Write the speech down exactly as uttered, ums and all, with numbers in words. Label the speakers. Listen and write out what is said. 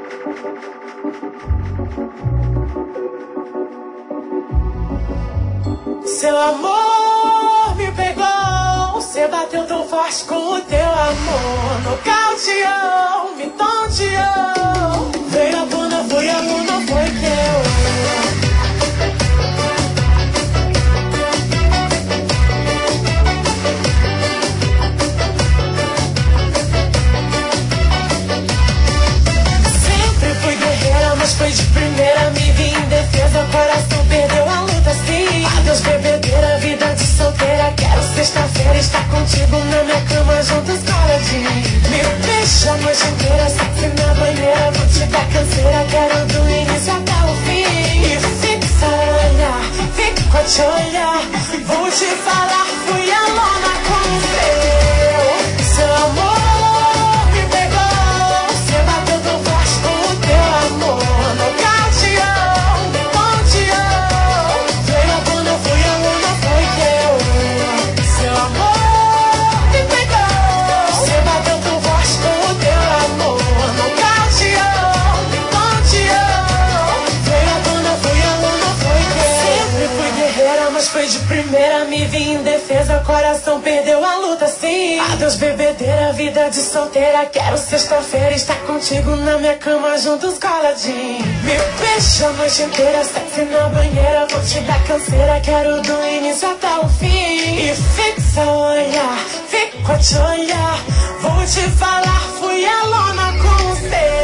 Speaker 1: Seu amor me pegou, você bateu tão forte com o teu amor. Nocauteou, me tonteou. Veio a bunda, foi a luna, foi teu. Sempre fui guerreira, mas foi de primeira. Me vi em defesa, coração perdeu a luta, sim. Adeus bebedeira, vida de solteira. Quero sexta-feira estar contigo na minha cama juntos coladinho. Me deixa a noite inteira, sexy na banheira. Vou te dar canseira, quero do início até o fim. E fixa a olhar, fico a te olhar. Vou te falar, fui a lona com o seu. Seu amor me pegou, você bateu tão forte com o teu amor. Nocauteou, me tonteou. Veio a bunda, fui a luna, foi teu. Seu amor me pegou, você bateu tão forte com o teu amor. Nocauteou, me tonteou. Veio a bunda, fui a luna, foi teu. Sempre fui guerreira, mas foi de primeira. Me vi em defesa, coração perdeu a luta, sim. Adeus bebedeira, vida de solteira. Quero sexta-feira estar contigo na minha cama juntos coladinho. Me beija a noite inteira, sexy na banheira. Vou te dar canseira, quero do início até o fim. E fixa o olhar, fico a te olhar. Vou te falar, fui a lona com você.